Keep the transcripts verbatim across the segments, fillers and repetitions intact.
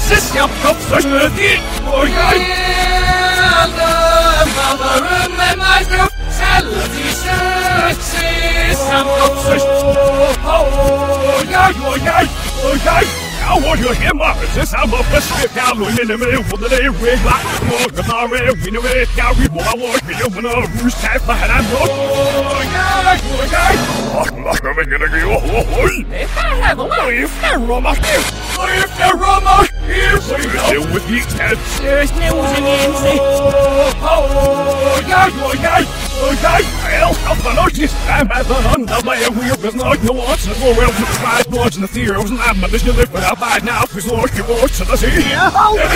jag kopsar dit och jag Mother med mig grupp Sam kopsar jag och jag och jag Jag var ju hemma tillsammans med Svekallon inne med under det regla och när vi nu vet jag vi bara var vi ju på huset på här ändå jag och jag och vad ska vi göra ju oj det här var ju Roma det Roma det var ju det snösen in sig jag och jag och jag älskar förlåt I'm at the end of my wheel there's not no answer for real five boards and the theories and I'm just gonna live it up by now because Lord you want to the sea yeah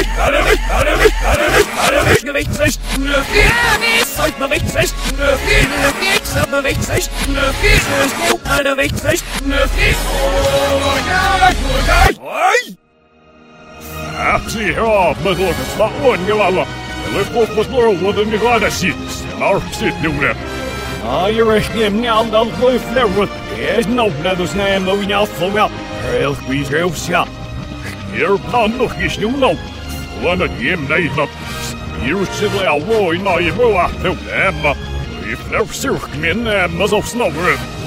Aktie här med något smån ju alla. Eller på på slår den glada shit. Narksit nu. Ah, you're a him now don't play flavor. There's no brothers name no now for well. Real squeeze real shot. Here pan nog is nu no. One of him they not. You should lay a war in I will out to them. If they're circling in them as of snow.